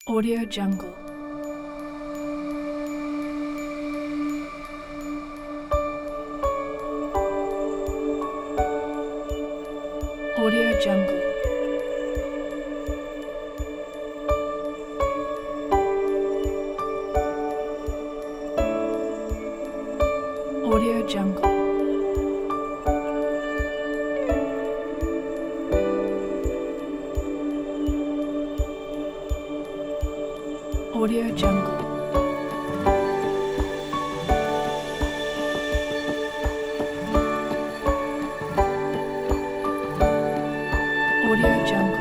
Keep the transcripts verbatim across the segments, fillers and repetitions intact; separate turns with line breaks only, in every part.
Audio Jungle. Audio Jungle. Audio Jungle. Audio Jungle. Audio Jungle.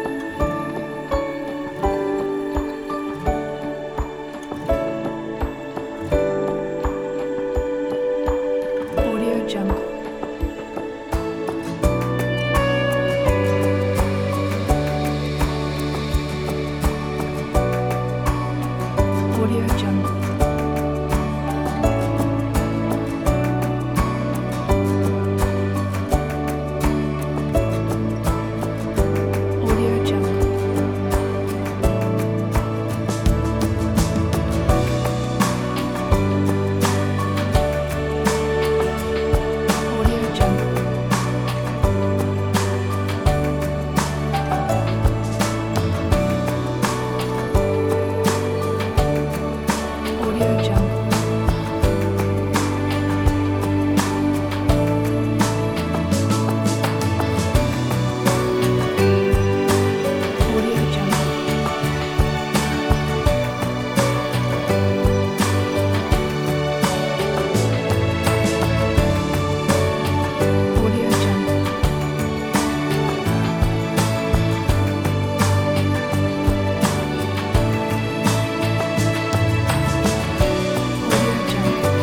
Audio Jungle. Audio Jungle. Audio Jungle. Audio Jungle. Audio Jungle. Audio Jungle. Audio Jungle. Audio Jungle.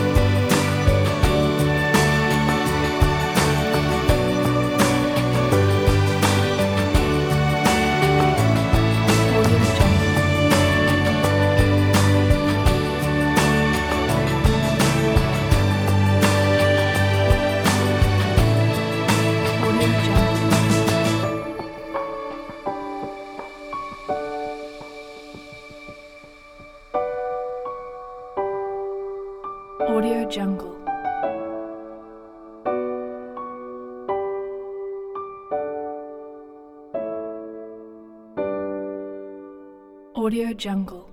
Audio Jungle. Audio Jungle. Audio Jungle. Audio Jungle.